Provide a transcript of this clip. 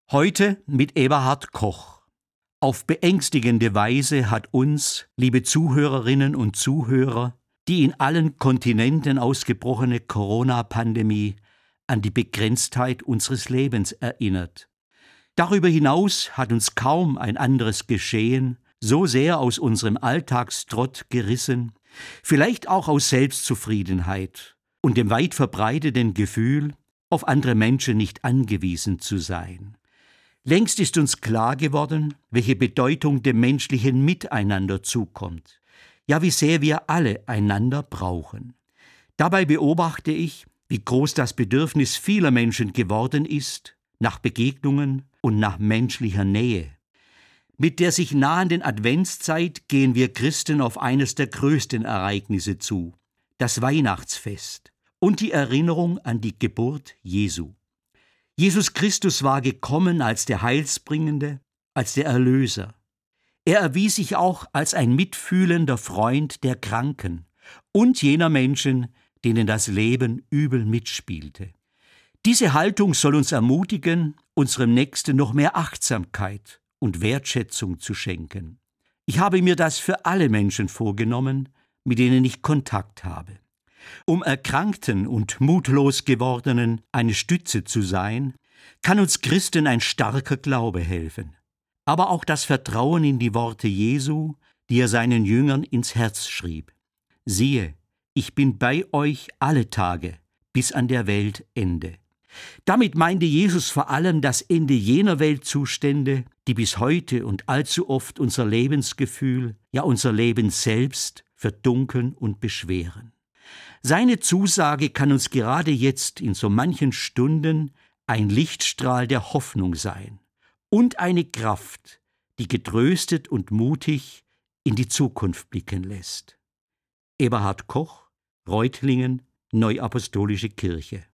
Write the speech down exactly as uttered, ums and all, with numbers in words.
Heute mit Eberhard Koch. Auf beängstigende Weise hat uns, liebe Zuhörerinnen und Zuhörer, die in allen Kontinenten ausgebrochene Corona-Pandemie an die Begrenztheit unseres Lebens erinnert. Darüber hinaus hat uns kaum ein anderes Geschehen so sehr aus unserem Alltagstrott gerissen, vielleicht auch aus Selbstzufriedenheit und dem weit verbreiteten Gefühl, auf andere Menschen nicht angewiesen zu sein. Längst ist uns klar geworden, welche Bedeutung dem menschlichen Miteinander zukommt. Ja, wie sehr wir alle einander brauchen. Dabei beobachte ich, wie groß das Bedürfnis vieler Menschen geworden ist, nach Begegnungen und nach menschlicher Nähe. Mit der sich nahenden Adventszeit gehen wir Christen auf eines der größten Ereignisse zu, das Weihnachtsfest und die Erinnerung an die Geburt Jesu. Jesus Christus war gekommen als der Heilsbringende, als der Erlöser. Er erwies sich auch als ein mitfühlender Freund der Kranken und jener Menschen, denen das Leben übel mitspielte. Diese Haltung soll uns ermutigen, unserem Nächsten noch mehr Achtsamkeit und Wertschätzung zu schenken. Ich habe mir das für alle Menschen vorgenommen, mit denen ich Kontakt habe. Um Erkrankten und mutlos Gewordenen eine Stütze zu sein, kann uns Christen ein starker Glaube helfen. Aber auch das Vertrauen in die Worte Jesu, die er seinen Jüngern ins Herz schrieb. Siehe, ich bin bei euch alle Tage bis an der Weltende. Damit meinte Jesus vor allem das Ende jener Weltzustände, die bis heute und allzu oft unser Lebensgefühl, ja unser Leben selbst verdunkeln und beschweren. Seine Zusage kann uns gerade jetzt in so manchen Stunden ein Lichtstrahl der Hoffnung sein und eine Kraft, die getröstet und mutig in die Zukunft blicken lässt. Eberhard Koch, Reutlingen, Neuapostolische Kirche.